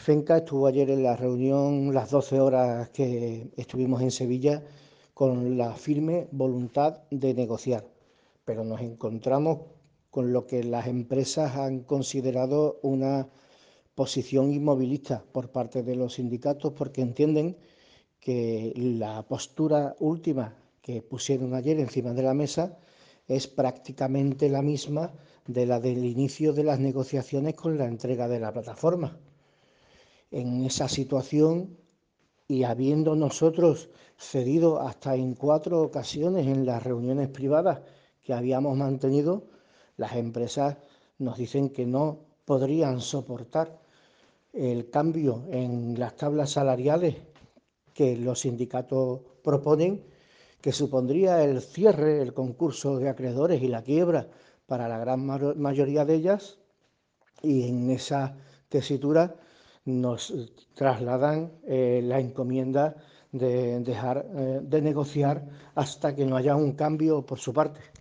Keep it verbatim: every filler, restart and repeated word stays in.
FENCA estuvo ayer en la reunión, las doce horas que estuvimos en Sevilla, con la firme voluntad de negociar, pero nos encontramos con lo que las empresas han considerado una posición inmovilista por parte de los sindicatos, porque entienden que la postura última que pusieron ayer encima de la mesa es prácticamente la misma de la del inicio de las negociaciones con la entrega de la plataforma. En esa situación, y habiendo nosotros cedido hasta en cuatro ocasiones en las reuniones privadas que habíamos mantenido, las empresas nos dicen que no podrían soportar el cambio en las tablas salariales que los sindicatos proponen, que supondría el cierre, el concurso de acreedores y la quiebra para la gran mayoría de ellas, y en esa tesitura nos trasladan eh, la encomienda de dejar eh, de negociar hasta que no haya un cambio por su parte.